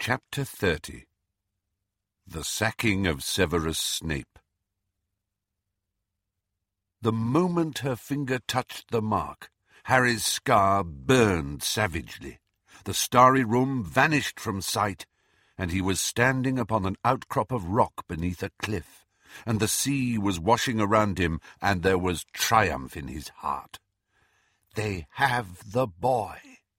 Chapter 30. The Sacking of Severus Snape. The moment her finger touched the mark, Harry's scar burned savagely. The starry room vanished from sight, and he was standing upon an outcrop of rock beneath a cliff, and the sea was washing around him, and there was triumph in his heart. They have the boy.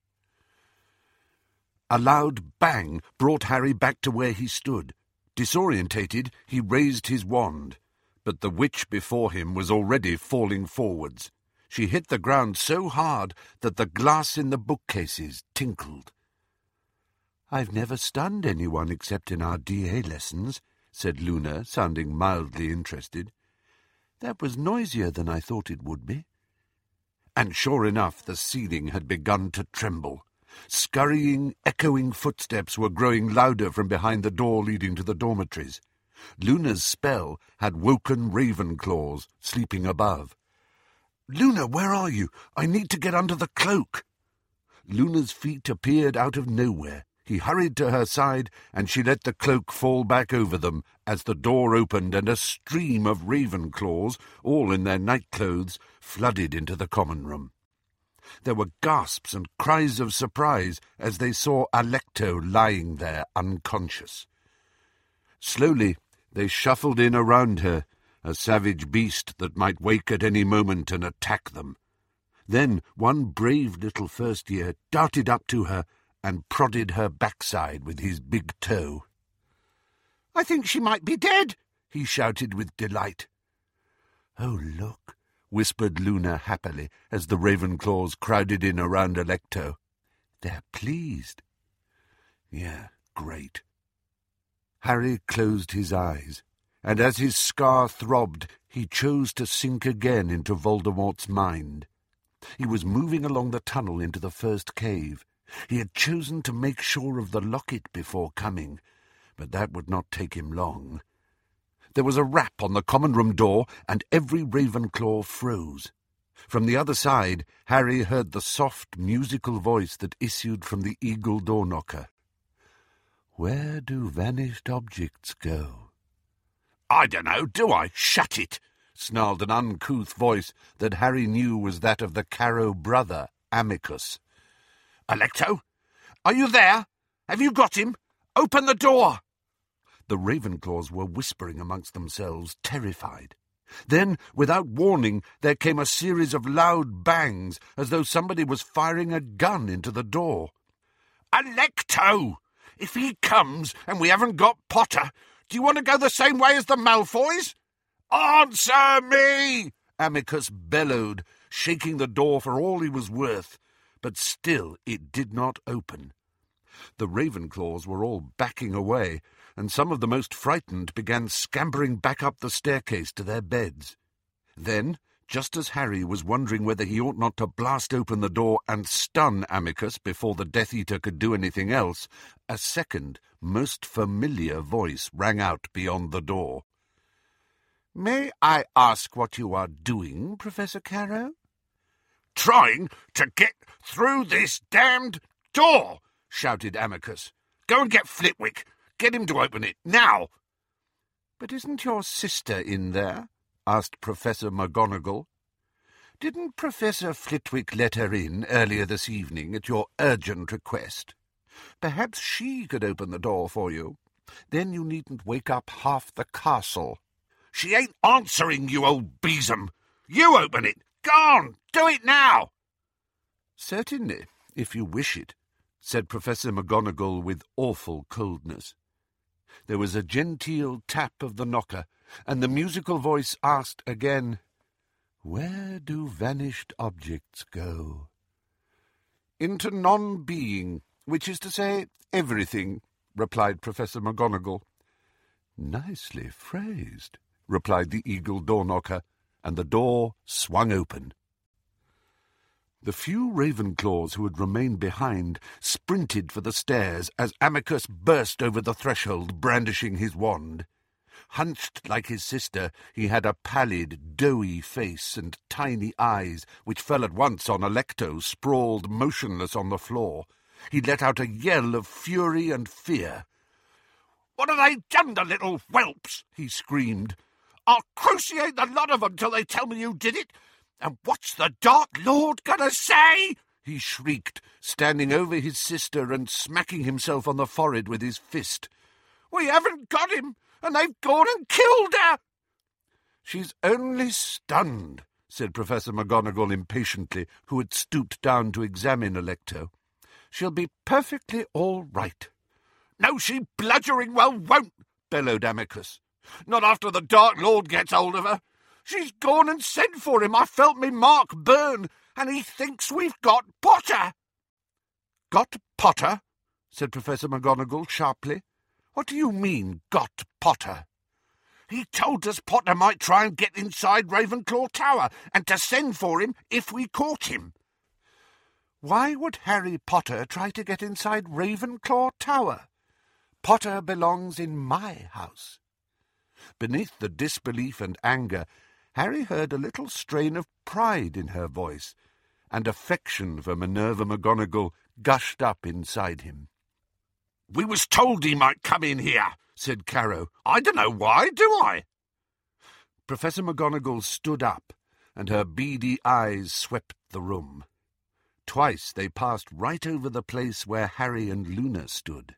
A loud bang brought Harry back to where he stood. Disorientated, he raised his wand, but the witch before him was already falling forwards. She hit the ground so hard that the glass in the bookcases tinkled. "I've never stunned anyone except in our DA lessons," said Luna, sounding mildly interested. "That was noisier than I thought it would be." And sure enough, the ceiling had begun to tremble. Scurrying, echoing footsteps were growing louder from behind the door leading to the dormitories. Luna's spell had woken Ravenclaws, sleeping above. "Luna, where are you? I need to get under the cloak." Luna's feet appeared out of nowhere. He hurried to her side, and she let the cloak fall back over them as the door opened and a stream of Ravenclaws, all in their nightclothes, flooded into the common room. There were gasps and cries of surprise as they saw Alecto lying there unconscious. Slowly they shuffled in around her, a savage beast that might wake at any moment and attack them. Then one brave little first-year darted up to her and prodded her backside with his big toe. "I think she might be dead," he shouted with delight. "Oh, look," whispered Luna happily as the Ravenclaws crowded in around Alecto. "They're pleased." "Yeah, great." Harry closed his eyes, and as his scar throbbed, he chose to sink again into Voldemort's mind. He was moving along the tunnel into the first cave. He had chosen to make sure of the locket before coming, but that would not take him long. There was a rap on the common room door, and every Ravenclaw froze. From the other side, Harry heard the soft, musical voice that issued from the eagle door knocker. "Where do vanished objects go?" "I dunno, do I? Shut it!" snarled an uncouth voice that Harry knew was that of the Carrow brother, Amicus. "Alecto? Are you there? Have you got him? Open the door!" The Ravenclaws were whispering amongst themselves, terrified. Then, without warning, there came a series of loud bangs, as though somebody was firing a gun into the door. "Alecto! If he comes and we haven't got Potter, do you want to go the same way as the Malfoys?" "Answer me!" Amicus bellowed, shaking the door for all he was worth, but still it did not open. The Ravenclaws were all backing away, and some of the most frightened began scampering back up the staircase to their beds. Then, just as Harry was wondering whether he ought not to blast open the door and stun Amicus before the Death Eater could do anything else, a second, most familiar voice rang out beyond the door. "May I ask what you are doing, Professor Carrow?" "Trying to get through this damned door," shouted Amicus. "Go and get Flitwick. Get him to open it, now!" "But isn't your sister in there?" asked Professor McGonagall. "Didn't Professor Flitwick let her in earlier this evening at your urgent request? Perhaps she could open the door for you. Then you needn't wake up half the castle." "She ain't answering, you old besom! You open it! Go on! Do it now!" "Certainly, if you wish it," said Professor McGonagall with awful coldness. There was a genteel tap of the knocker, and the musical voice asked again, "Where do vanished objects go?" "Into non-being, which is to say, everything," replied Professor McGonagall. "Nicely phrased," replied the eagle door knocker, and the door swung open. The few Ravenclaws who had remained behind sprinted for the stairs as Amicus burst over the threshold, brandishing his wand. Hunched like his sister, he had a pallid, doughy face and tiny eyes, which fell at once on Alecto, sprawled motionless on the floor. He let out a yell of fury and fear. "What have they done, the little whelps?" he screamed. "I'll cruciate the lot of them till they tell me you did it. And what's the Dark Lord going to say?" he shrieked, standing over his sister and smacking himself on the forehead with his fist. "We haven't got him, and they've gone and killed her." "She's only stunned," said Professor McGonagall impatiently, who had stooped down to examine Alecto. "She'll be perfectly all right." "No, she bludgering well won't," bellowed Amycus. "Not after the Dark Lord gets hold of her. She's gone and sent for him. I felt me mark burn, and he thinks we've got Potter." "Got Potter?" said Professor McGonagall sharply. "What do you mean, got Potter?" "He told us Potter might try and get inside Ravenclaw Tower, and to send for him if we caught him." "Why would Harry Potter try to get inside Ravenclaw Tower? Potter belongs in my house." Beneath the disbelief and anger, Harry heard a little strain of pride in her voice, and affection for Minerva McGonagall gushed up inside him. "We was told he might come in here," said Carrow. "I don't know why, do I?" Professor McGonagall stood up, and her beady eyes swept the room. Twice they passed right over the place where Harry and Luna stood.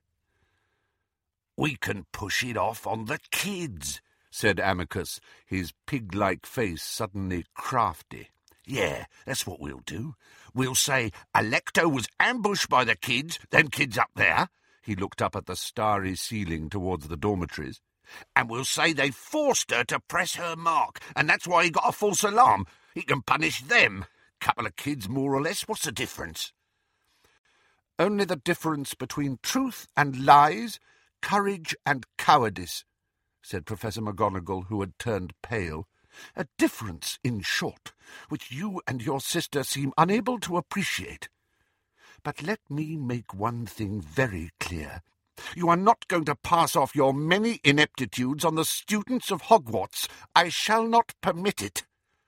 "We can push it off on the kids," said Amycus, his pig-like face suddenly crafty. "Yeah, that's what we'll do. We'll say Alecto was ambushed by the kids, them kids up there." He looked up at the starry ceiling towards the dormitories. "And we'll say they forced her to press her mark, and that's why he got a false alarm. He can punish them. Couple of kids, more or less. What's the difference?" "Only the difference between truth and lies, courage and cowardice," said Professor McGonagall, who had turned pale. "A difference, in short, which you and your sister seem unable to appreciate. But let me make one thing very clear. You are not going to pass off your many ineptitudes on the students of Hogwarts. I shall not permit it."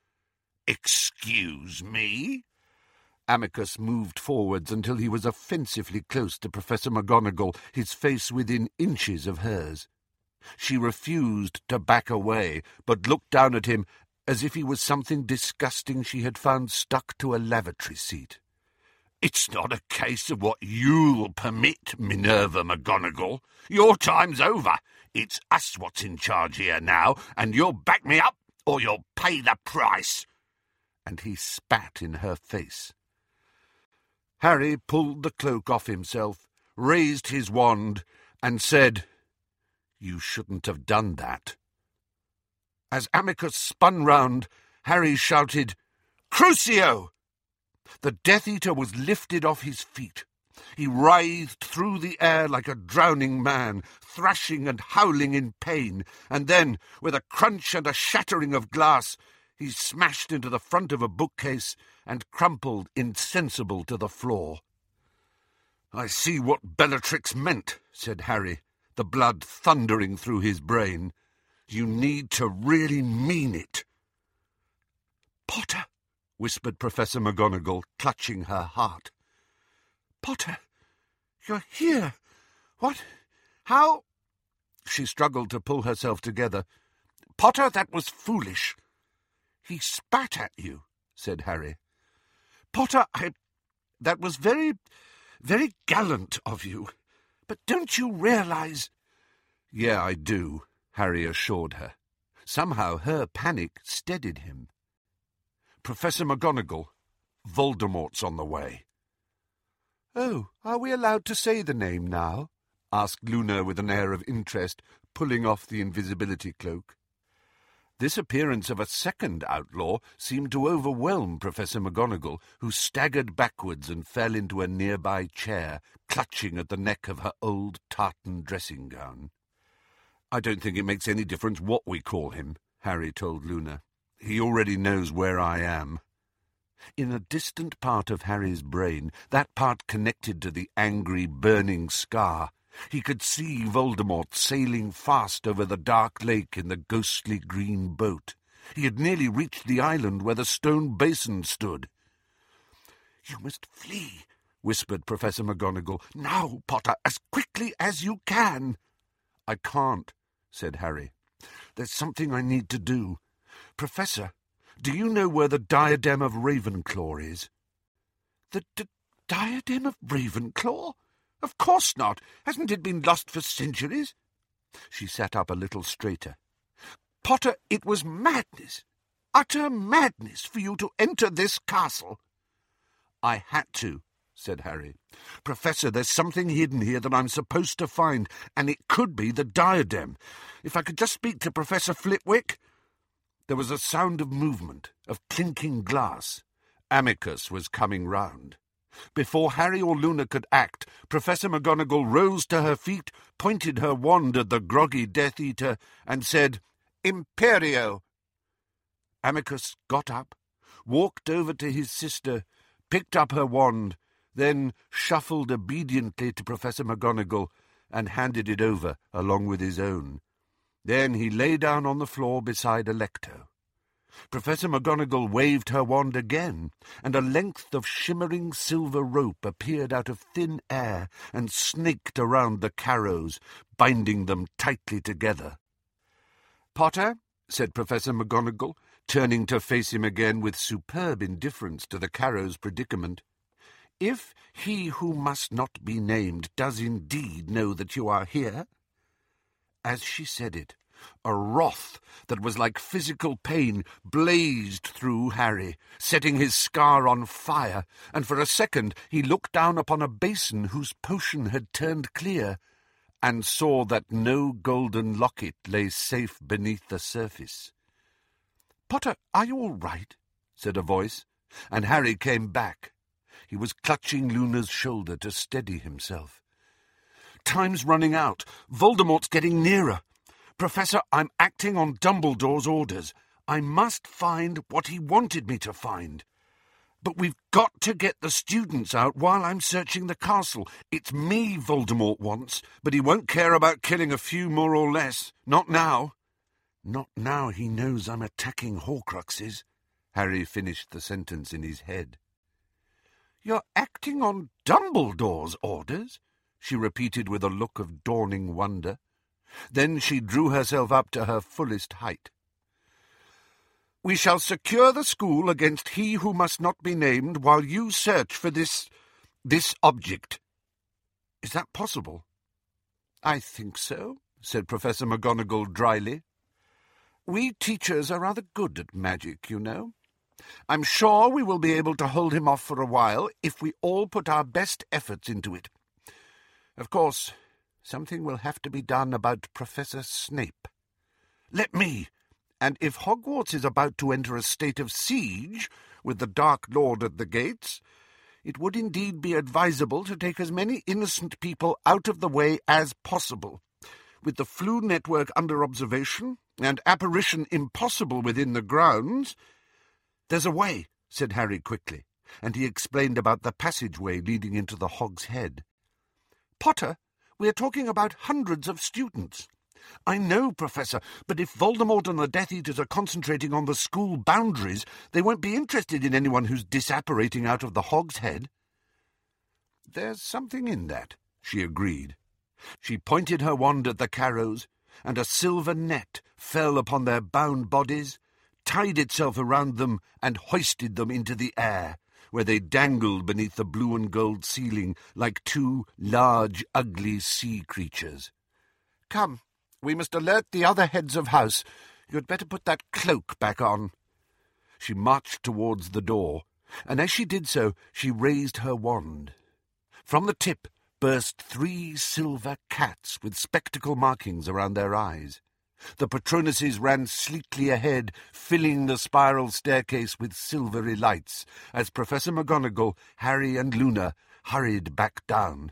"Excuse me?" Amycus moved forwards until he was offensively close to Professor McGonagall, his face within inches of hers. She refused to back away, but looked down at him as if he was something disgusting she had found stuck to a lavatory seat. "It's not a case of what you'll permit, Minerva McGonagall. Your time's over. It's us what's in charge here now, and you'll back me up or you'll pay the price." And he spat in her face. Harry pulled the cloak off himself, raised his wand, and said, "You shouldn't have done that." As Amycus spun round, Harry shouted, "Crucio!" The Death Eater was lifted off his feet. He writhed through the air like a drowning man, thrashing and howling in pain, and then, with a crunch and a shattering of glass, he smashed into the front of a bookcase and crumpled insensible to the floor. "I see what Bellatrix meant," said Harry, the blood thundering through his brain. "You need to really mean it." "Potter," whispered Professor McGonagall, clutching her heart. "Potter, you're here. What? How?" She struggled to pull herself together. "Potter, that was foolish." "He spat at you," said Harry. "Potter, that was very, very gallant of you. But don't you realize—" "Yeah, I do," Harry assured her. Somehow her panic steadied him. "Professor McGonagall, Voldemort's on the way." "Oh, are we allowed to say the name now?" asked Luna with an air of interest, pulling off the invisibility cloak. This appearance of a second outlaw seemed to overwhelm Professor McGonagall, who staggered backwards and fell into a nearby chair, clutching at the neck of her old tartan dressing-gown. "I don't think it makes any difference what we call him," Harry told Luna. "He already knows where I am." In a distant part of Harry's brain, that part connected to the angry, burning scar, he could see Voldemort sailing fast over the dark lake in the ghostly green boat. He had nearly reached the island where the stone basin stood. "You must flee," whispered Professor McGonagall. "Now, Potter, as quickly as you can." "I can't," said Harry. "There's something I need to do. Professor, do you know where the Diadem of Ravenclaw is?" "The Diadem of Ravenclaw? Of course not. Hasn't it been lost for centuries?" She sat up a little straighter. "Potter, it was madness, utter madness, for you to enter this castle." "I had to," said Harry. "Professor, there's something hidden here that I'm supposed to find, and it could be the diadem. If I could just speak to Professor Flitwick." There was a sound of movement, of clinking glass. Amicus was coming round. Before Harry or Luna could act, Professor McGonagall rose to her feet, pointed her wand at the groggy Death Eater, and said, "Imperio!" Amicus got up, walked over to his sister, picked up her wand, then shuffled obediently to Professor McGonagall and handed it over along with his own. Then he lay down on the floor beside Alecto. Professor McGonagall waved her wand again, and a length of shimmering silver rope appeared out of thin air and snaked around the Carrows, binding them tightly together. "Potter," said Professor McGonagall, turning to face him again with superb indifference to the Carrows' predicament, "if he who must not be named does indeed know that you are here—" As she said it, a wrath that was like physical pain blazed through Harry, setting his scar on fire, and for a second he looked down upon a basin whose potion had turned clear, and saw that no golden locket lay safe beneath the surface. "Potter, are you all right?" said a voice, and Harry came back. He was clutching Luna's shoulder to steady himself. "Time's running out. Voldemort's getting nearer. Professor, I'm acting on Dumbledore's orders. I must find what he wanted me to find. But we've got to get the students out while I'm searching the castle. It's me Voldemort wants, but he won't care about killing a few more or less. Not now." "Not now he knows I'm attacking Horcruxes." Harry finished the sentence in his head. "You're acting on Dumbledore's orders?" she repeated with a look of dawning wonder. Then she drew herself up to her fullest height. "We shall secure the school against he who must not be named while you search for this object." "Is that possible?" "I think so," said Professor McGonagall dryly. "We teachers are rather good at magic, you know. I'm sure we will be able to hold him off for a while if we all put our best efforts into it. Of course, something will have to be done about Professor Snape. Let me. And if Hogwarts is about to enter a state of siege, with the Dark Lord at the gates, it would indeed be advisable to take as many innocent people out of the way as possible. With the Floo network under observation, and apparition impossible within the grounds—" "There's a way," said Harry quickly, and he explained about the passageway leading into the Hog's Head. "Potter, we're talking about hundreds of students." "I know, Professor, but if Voldemort and the Death Eaters are concentrating on the school boundaries, they won't be interested in anyone who's disapparating out of the Hog's Head." "There's something in that," she agreed. She pointed her wand at the Carrows, and a silver net fell upon their bound bodies, tied itself around them, and hoisted them into the air, where they dangled beneath the blue and gold ceiling like two large, ugly sea creatures. "Come, we must alert the other heads of house. You'd better put that cloak back on." She marched towards the door, and as she did so, she raised her wand. From the tip burst 3 silver cats with spectacle markings around their eyes. The Patronuses ran sleekly ahead, filling the spiral staircase with silvery lights, as Professor McGonagall, Harry and Luna hurried back down.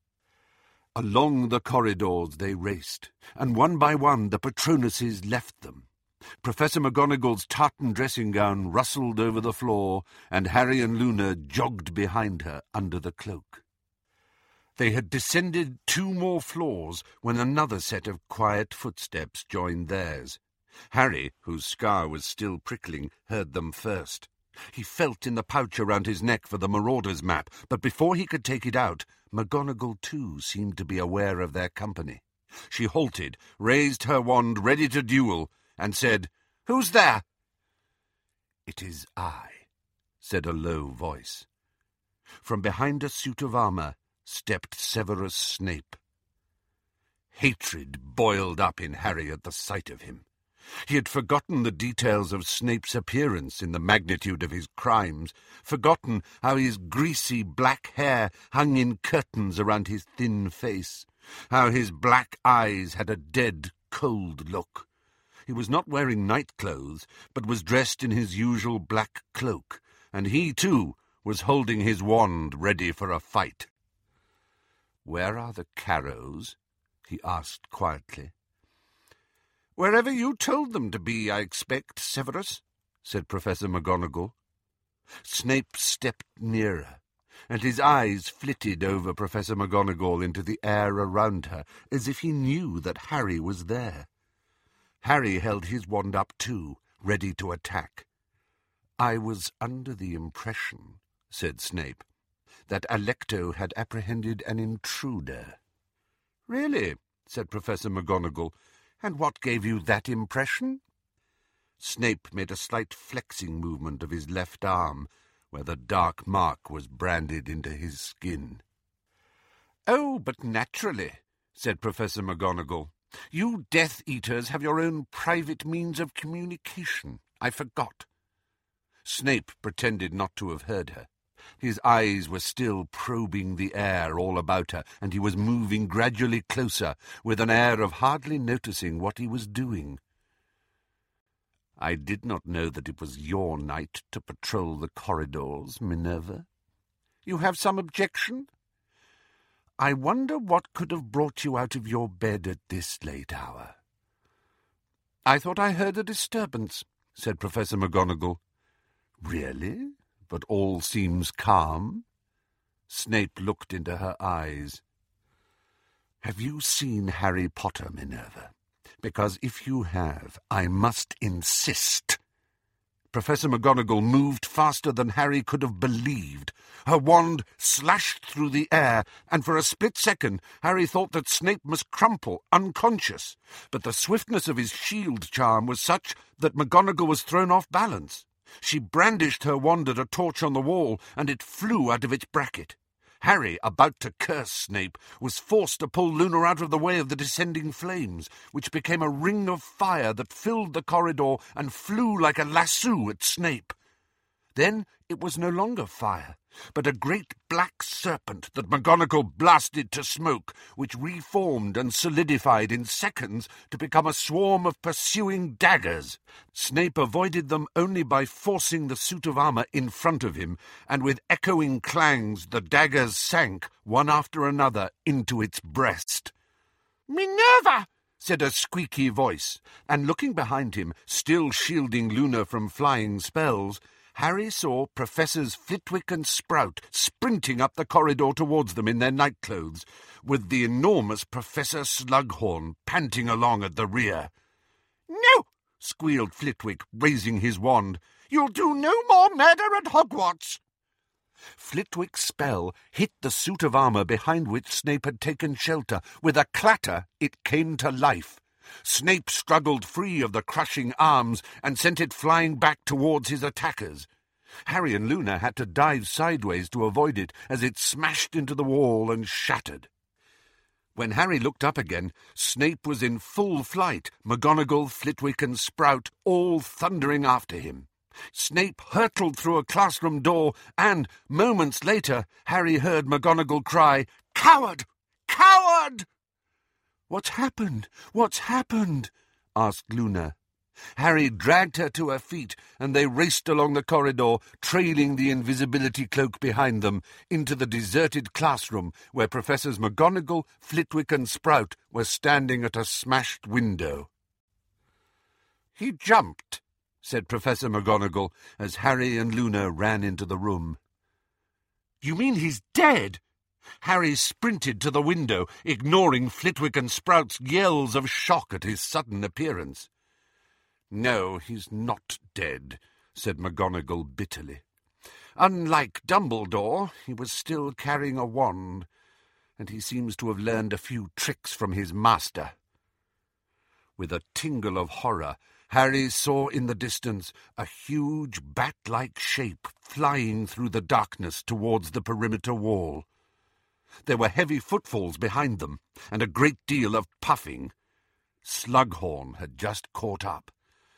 Along the corridors they raced, and one by one the Patronuses left them. Professor McGonagall's tartan dressing-gown rustled over the floor, and Harry and Luna jogged behind her under the cloak. They had descended 2 more floors when another set of quiet footsteps joined theirs. Harry, whose scar was still prickling, heard them first. He felt in the pouch around his neck for the Marauders' map, but before he could take it out, McGonagall too seemed to be aware of their company. She halted, raised her wand ready to duel, and said, "Who's there?" "It is I," said a low voice. From behind a suit of armour stepped Severus Snape. Hatred boiled up in Harry at the sight of him. He had forgotten the details of Snape's appearance in the magnitude of his crimes, forgotten how his greasy black hair hung in curtains around his thin face, how his black eyes had a dead, cold look. He was not wearing night clothes, but was dressed in his usual black cloak, and he, too, was holding his wand ready for a fight. "Where are the Carrows?" he asked quietly. "Wherever you told them to be, I expect, Severus," said Professor McGonagall. Snape stepped nearer, and his eyes flitted over Professor McGonagall into the air around her, as if he knew that Harry was there. Harry held his wand up too, ready to attack. "I was under the impression," said Snape, "that Alecto had apprehended an intruder." "Really?" said Professor McGonagall. "And what gave you that impression?" Snape made a slight flexing movement of his left arm, where the dark mark was branded into his skin. "Oh, but naturally," said Professor McGonagall. "You Death Eaters have your own private means of communication. I forgot." Snape pretended not to have heard her. His eyes were still probing the air all about her, and he was moving gradually closer, with an air of hardly noticing what he was doing. "I did not know that it was your night to patrol the corridors, Minerva." "You have some objection?" "I wonder what could have brought you out of your bed at this late hour." "I thought I heard a disturbance," said Professor McGonagall. "Really? But all seems calm?" Snape looked into her eyes. "Have you seen Harry Potter, Minerva? Because if you have, I must insist." Professor McGonagall moved faster than Harry could have believed. Her wand slashed through the air, and for a split second Harry thought that Snape must crumple, unconscious. But the swiftness of his shield charm was such that McGonagall was thrown off balance. She brandished her wand at a torch on the wall, and it flew out of its bracket. Harry, about to curse Snape, was forced to pull Luna out of the way of the descending flames, which became a ring of fire that filled the corridor and flew like a lasso at Snape. Then it was no longer fire, but a great black serpent that McGonagall blasted to smoke, which reformed and solidified in seconds to become a swarm of pursuing daggers. Snape avoided them only by forcing the suit of armour in front of him, and with echoing clangs the daggers sank, one after another, into its breast. "Minerva!" said a squeaky voice, and looking behind him, still shielding Luna from flying spells, Harry saw Professors Flitwick and Sprout sprinting up the corridor towards them in their nightclothes, with the enormous Professor Slughorn panting along at the rear. "No!" squealed Flitwick, raising his wand. "You'll do no more murder at Hogwarts!" Flitwick's spell hit the suit of armour behind which Snape had taken shelter. With a clatter, it came to life. Snape struggled free of the crushing arms and sent it flying back towards his attackers. Harry and Luna had to dive sideways to avoid it as it smashed into the wall and shattered. When Harry looked up again, Snape was in full flight, McGonagall, Flitwick and Sprout all thundering after him. Snape hurtled through a classroom door and, moments later, Harry heard McGonagall cry, "Coward! Coward!" "What's happened? What's happened?" asked Luna. Harry dragged her to her feet, and they raced along the corridor, trailing the invisibility cloak behind them, into the deserted classroom where Professors McGonagall, Flitwick and Sprout were standing at a smashed window. "He jumped," said Professor McGonagall, as Harry and Luna ran into the room. "You mean he's dead?" Harry sprinted to the window, ignoring Flitwick and Sprout's yells of shock at his sudden appearance. "No, he's not dead," said McGonagall bitterly. "Unlike Dumbledore, he was still carrying a wand, and he seems to have learned a few tricks from his master." With a tingle of horror, Harry saw in the distance a huge bat-like shape flying through the darkness towards the perimeter wall. There were heavy footfalls behind them, and a great deal of puffing. Slughorn had just caught up.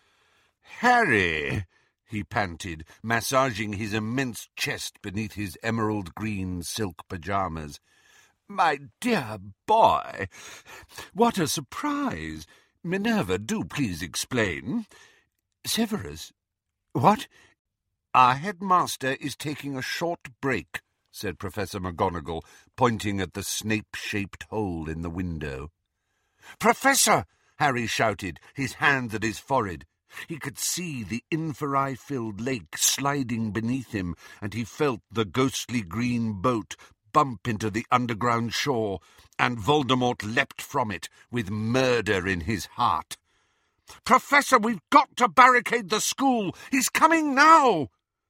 "Harry," he panted, massaging his immense chest beneath his emerald-green silk pyjamas. "My dear boy, what a surprise! Minerva, do please explain." "Severus? What?" "Our headmaster is taking a short break," said Professor McGonagall, pointing at the snape-shaped hole in the window. "Professor!" Harry shouted, his hand at his forehead. He could see the inferi-filled lake sliding beneath him, and he felt the ghostly green boat bump into the underground shore, and Voldemort leapt from it with murder in his heart. "Professor, we've got to barricade the school! He's coming now!"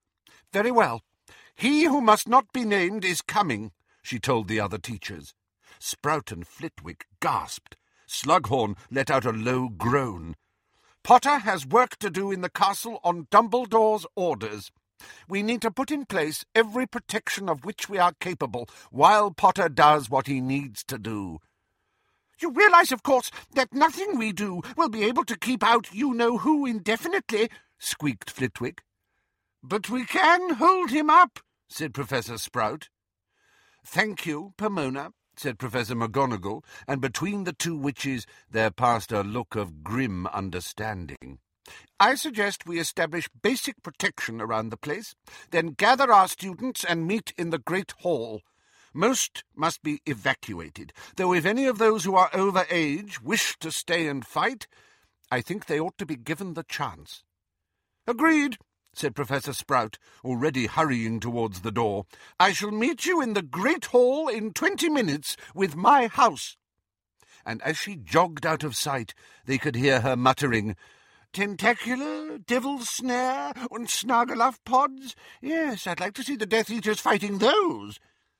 "Very well. He who must not be named is coming," she told the other teachers. Sprout and Flitwick gasped. Slughorn let out a low groan. "Potter has work to do in the castle on Dumbledore's orders. We need to put in place every protection of which we are capable while Potter does what he needs to do." "You realize, of course, that nothing we do will be able to keep out you-know-who indefinitely," squeaked Flitwick. "But we can hold him up," said Professor Sprout. "Thank you, Pomona," said Professor McGonagall, and between the two witches there passed a look of grim understanding. "I suggest we establish basic protection around the place, then gather our students and meet in the Great Hall. Most must be evacuated, though if any of those who are over age wish to stay and fight, I think they ought to be given the chance." "Agreed," said Professor Sprout, already hurrying towards the door. "I shall meet you in the Great Hall in 20 minutes with my house." And as she jogged out of sight, they could hear her muttering, "Tentacular, Devil's Snare, and Snargaluff pods. Yes, I'd like to see the Death Eaters fighting those."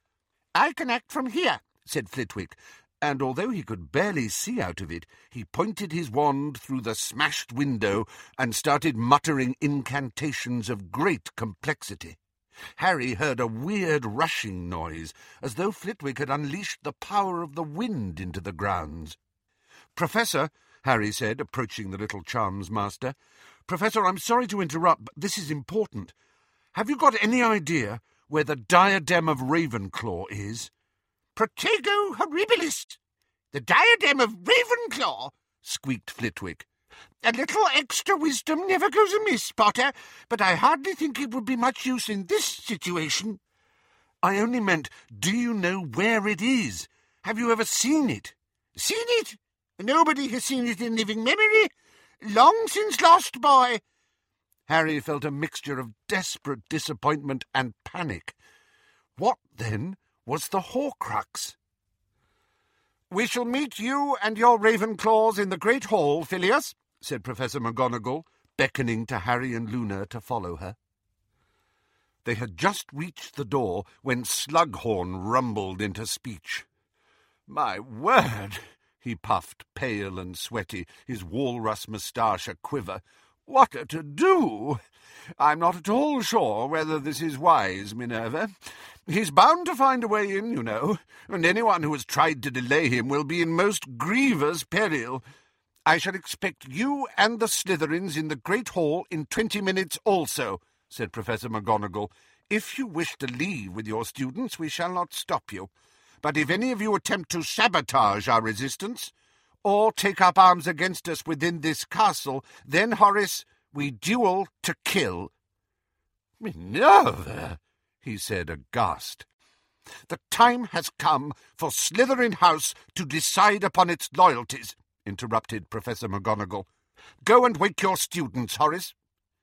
"I can act from here," said Flitwick, and although he could barely see out of it, he pointed his wand through the smashed window and started muttering incantations of great complexity. Harry heard a weird rushing noise, as though Flitwick had unleashed the power of the wind into the grounds. "Professor," Harry said, approaching the little charms master. "Professor, I'm sorry to interrupt, but this is important. Have you got any idea where the diadem of Ravenclaw is?" "Protego horribilis! The diadem of Ravenclaw!" squeaked Flitwick. "A little extra wisdom never goes amiss, Potter, but I hardly think it would be much use in this situation." "I only meant, do you know where it is? Have you ever seen it?" "Seen it? Nobody has seen it in living memory. Long since lost, boy." Harry felt a mixture of desperate disappointment and panic. What, then, was the Horcrux? "We shall meet you and your Ravenclaws in the Great Hall, Phileas," said Professor McGonagall, beckoning to Harry and Luna to follow her. They had just reached the door when Slughorn rumbled into speech. "My word," he puffed, pale and sweaty, his walrus moustache a-quiver. "What a to-do! I'm not at all sure whether this is wise, Minerva. He's bound to find a way in, you know, and anyone who has tried to delay him will be in most grievous peril. I shall expect you and the Slytherins in the Great Hall in 20 minutes also," said Professor McGonagall. "If you wish to leave with your students, we shall not stop you. But if any of you attempt to sabotage our resistance, or take up arms against us within this castle, then, Horace, we duel to kill." "Minerva!" he said, aghast. "The time has come for Slytherin House to decide upon its loyalties," interrupted Professor McGonagall. "Go and wake your students, Horace."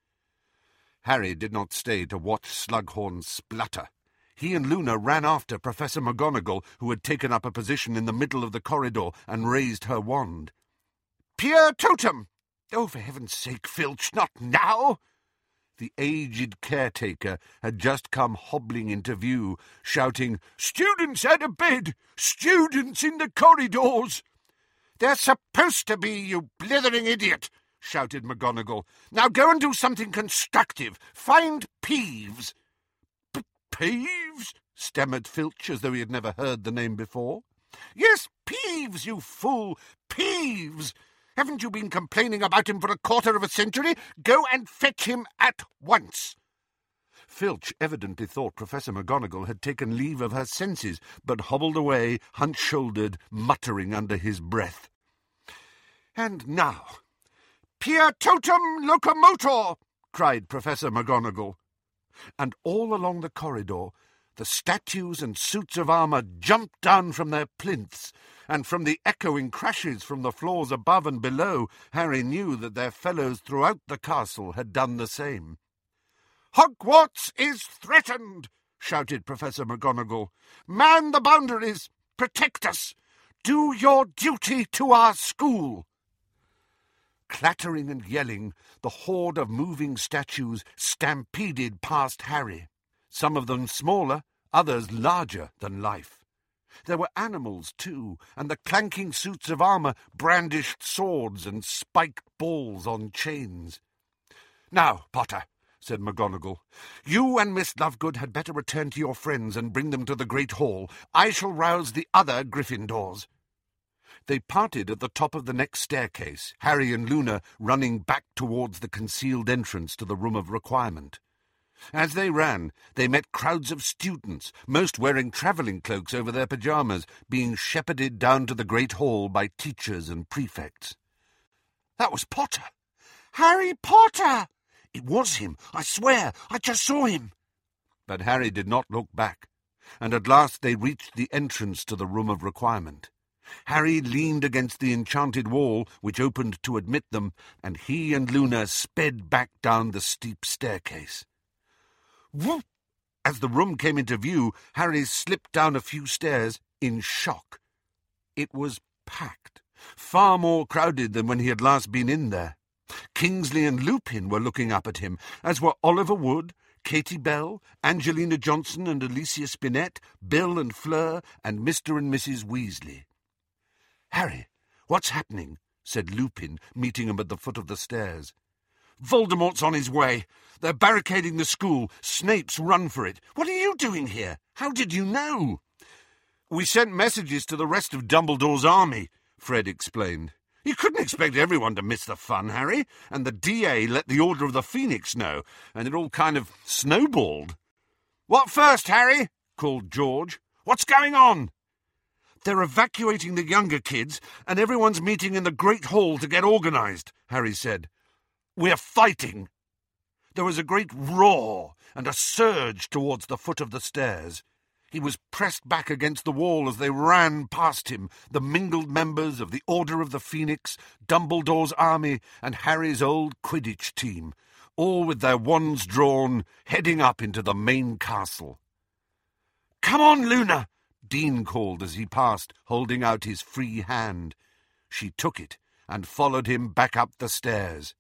Harry did not stay to watch Slughorn splutter. He and Luna ran after Professor McGonagall, who had taken up a position in the middle of the corridor and raised her wand. "Pier Totem! Oh, for heaven's sake, Filch, not now!" The aged caretaker had just come hobbling into view, shouting, "Students out of bed! Students in the corridors!" "They're supposed to be, you blithering idiot!" shouted McGonagall. "Now go and do something constructive. Find Peeves." "Peeves?" stammered Filch, as though he had never heard the name before. "Yes, Peeves, you fool! Peeves! Haven't you been complaining about him for a quarter of a century? Go and fetch him at once." Filch evidently thought Professor McGonagall had taken leave of her senses, but hobbled away, hunch-shouldered, muttering under his breath. "And now, Pia totum locomotor!" cried Professor McGonagall. And all along the corridor the statues and suits of armour jumped down from their plinths, and from the echoing crashes from the floors above and below, Harry knew that their fellows throughout the castle had done the same. "Hogwarts is threatened!" shouted Professor McGonagall. "Man the boundaries! Protect us! Do your duty to our school!" Clattering and yelling, the horde of moving statues stampeded past Harry, some of them smaller, others larger than life. There were animals, too, and the clanking suits of armour brandished swords and spiked balls on chains. "Now, Potter," said McGonagall, "you and Miss Lovegood had better return to your friends and bring them to the Great Hall. I shall rouse the other Gryffindors." They parted at the top of the next staircase, Harry and Luna running back towards the concealed entrance to the Room of Requirement. As they ran, they met crowds of students, most wearing travelling cloaks over their pyjamas, being shepherded down to the Great Hall by teachers and prefects. "That was Potter! Harry Potter! It was him, I swear! I just saw him!" But Harry did not look back, and at last they reached the entrance to the Room of Requirement. Harry leaned against the enchanted wall, which opened to admit them, and he and Luna sped back down the steep staircase. Whoop! As the room came into view, Harry slipped down a few stairs in shock. It was packed, far more crowded than when he had last been in there. Kingsley and Lupin were looking up at him, as were Oliver Wood, Katie Bell, Angelina Johnson and Alicia Spinett, Bill and Fleur, and Mr. and Mrs. Weasley. "Harry, what's happening?" said Lupin, meeting him at the foot of the stairs. "Voldemort's on his way. They're barricading the school. Snape's run for it. What are you doing here? How did you know?" "We sent messages to the rest of Dumbledore's army," Fred explained. "You couldn't expect everyone to miss the fun, Harry, and the DA let the Order of the Phoenix know, and it all kind of snowballed." "What first, Harry?" called George. "What's going on?" "They're evacuating the younger kids, and everyone's meeting in the Great Hall to get organised," Harry said. "We're fighting." There was a great roar and a surge towards the foot of the stairs. He was pressed back against the wall as they ran past him, the mingled members of the Order of the Phoenix, Dumbledore's army, and Harry's old Quidditch team, all with their wands drawn, heading up into the main castle. "Come on, Luna!" Dean called as he passed, holding out his free hand. She took it and followed him back up the stairs.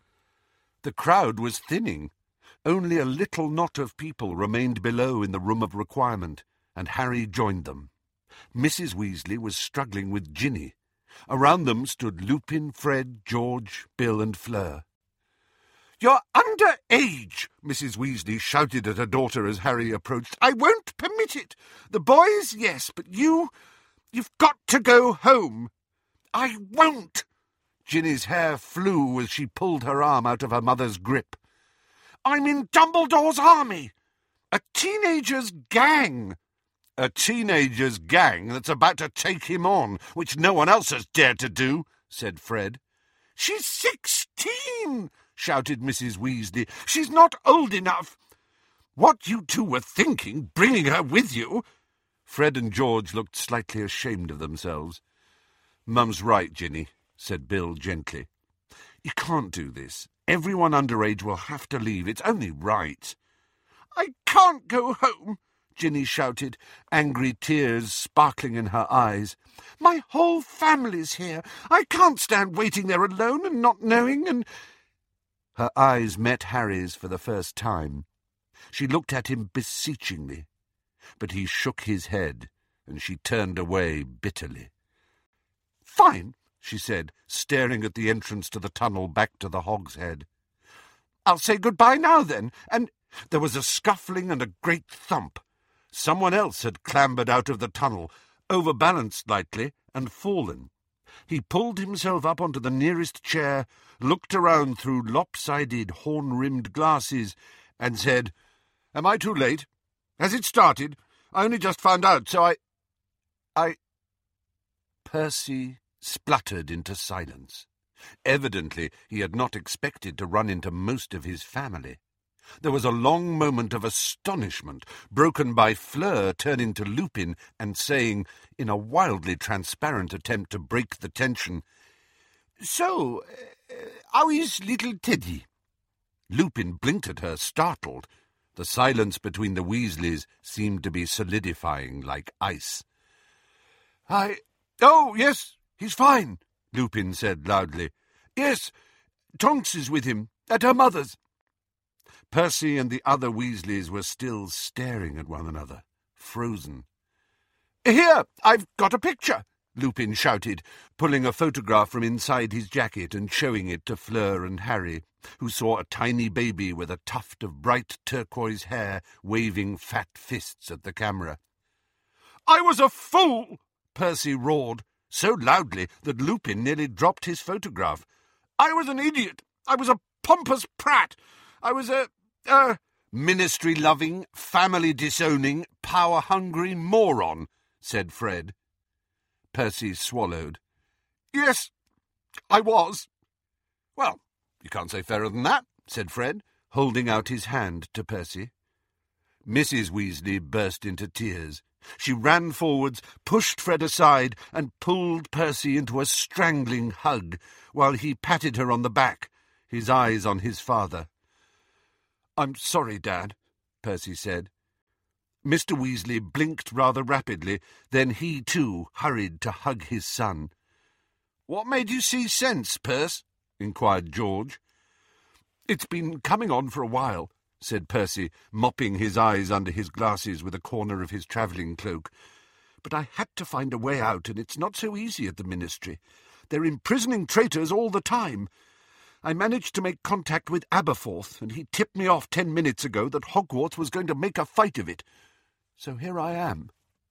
The crowd was thinning. Only a little knot of people remained below in the Room of Requirement, and Harry joined them. Mrs. Weasley was struggling with Ginny. Around them stood Lupin, Fred, George, Bill and Fleur. "You're under age," Mrs. Weasley shouted at her daughter as Harry approached. "I won't permit it. The boys, yes, but you've got to go home." "I won't." Ginny's hair flew as she pulled her arm out of her mother's grip. "I'm in Dumbledore's army. A teenager's gang." "A teenager's gang that's about to take him on, which no one else has dared to do," said Fred. "She's 16, shouted Mrs. Weasley. "She's not old enough." "What you two were thinking, bringing her with you?" Fred and George looked slightly ashamed of themselves. "Mum's right, Ginny," said Bill gently. "You can't do this. Everyone underage will have to leave. It's only right." "I can't go home," Ginny shouted, angry tears sparkling in her eyes. "My whole family's here. I can't stand waiting there alone and not knowing and—" Her eyes met Harry's for the first time. She looked at him beseechingly, but he shook his head, and she turned away bitterly. "Fine," she said, staring at the entrance to the tunnel back to the Hogshead. "I'll say good-bye now, then," and there was a scuffling and a great thump. Someone else had clambered out of the tunnel, overbalanced slightly, and fallen. He pulled himself up onto the nearest chair, looked around through lopsided, horn-rimmed glasses, and said, "Am I too late? Has it started? I only just found out, so I... Percy spluttered into silence. Evidently he had not expected to run into most of his family. There was a long moment of astonishment, broken by Fleur turning to Lupin and saying, in a wildly transparent attempt to break the tension, "So, how is little Teddy?" Lupin blinked at her, startled. The silence between the Weasleys seemed to be solidifying like ice. "Oh, yes, he's fine," Lupin said loudly. "Yes, Tonks is with him, at her mother's." Percy and the other Weasleys were still staring at one another, frozen. "Here, I've got a picture," Lupin shouted, pulling a photograph from inside his jacket and showing it to Fleur and Harry, who saw a tiny baby with a tuft of bright turquoise hair waving fat fists at the camera. "I was a fool!" Percy roared, so loudly that Lupin nearly dropped his photograph. "I was an idiot! I was a pompous prat! I was a ministry-loving, family-disowning, power-hungry moron," said Fred. Percy swallowed. "Yes, I was." "Well, you can't say fairer than that," said Fred, holding out his hand to Percy. Mrs. Weasley burst into tears. She ran forwards, pushed Fred aside, and pulled Percy into a strangling hug, while he patted her on the back, his eyes on his father. "I'm sorry, Dad," Percy said. Mr. Weasley blinked rather rapidly, then he, too, hurried to hug his son. "What made you see sense, Perce?" inquired George. "It's been coming on for a while," said Percy, mopping his eyes under his glasses with a corner of his travelling cloak. "But I had to find a way out, and it's not so easy at the Ministry. They're imprisoning traitors all the time. I managed to make contact with Aberforth, and he tipped me off 10 minutes ago that Hogwarts was going to make a fight of it. So here I am."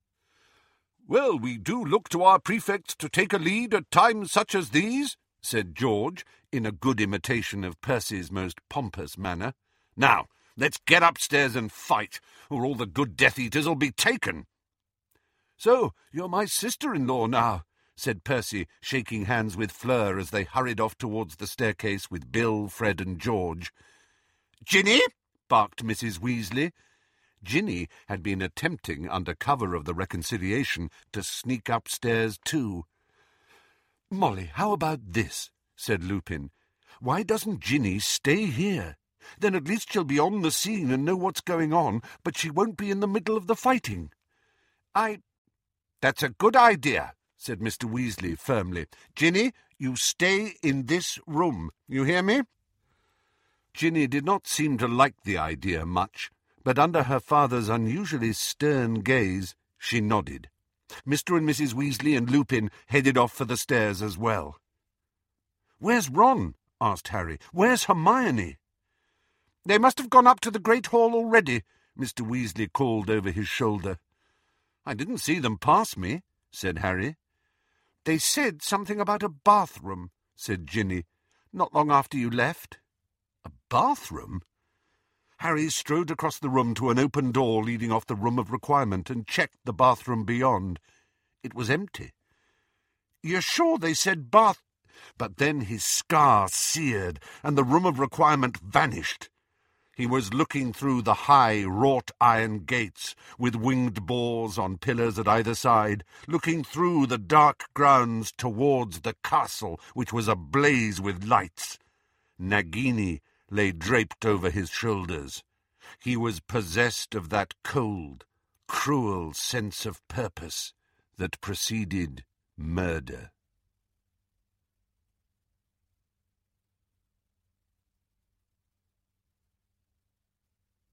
"Well, we do look to our prefects to take a lead at times such as these," said George, in a good imitation of Percy's most pompous manner. "Now, let's get upstairs and fight, or all the good Death Eaters'll be taken." "So you're my sister-in-law now," said Percy, shaking hands with Fleur as they hurried off towards the staircase with Bill, Fred and George. "Ginny!" barked Mrs. Weasley. Ginny had been attempting, under cover of the reconciliation, to sneak upstairs too. "Molly, how about this?" said Lupin. "Why doesn't Ginny stay here? Then at least she'll be on the scene and know what's going on, but she won't be in the middle of the fighting." "That's a good idea," said Mr. Weasley firmly. "Ginny, you stay in this room. You hear me?" Ginny did not seem to like the idea much, but under her father's unusually stern gaze, she nodded. Mr. and Mrs. Weasley and Lupin headed off for the stairs as well. "Where's Ron?" asked Harry. "Where's Hermione?" "They must have gone up to the Great Hall already," Mr. Weasley called over his shoulder. "I didn't see them pass me," said Harry. "They said something about a bathroom," said Ginny, "not long after you left." "A bathroom?" Harry strode across the room to an open door leading off the room of requirement and checked the bathroom beyond. It was empty. "You're sure they said bath—" But then his scar seared, and the room of requirement vanished. He was looking through the high, wrought-iron gates, with winged boars on pillars at either side, looking through the dark grounds towards the castle, which was ablaze with lights. Nagini lay draped over his shoulders. He was possessed of that cold, cruel sense of purpose that preceded murder.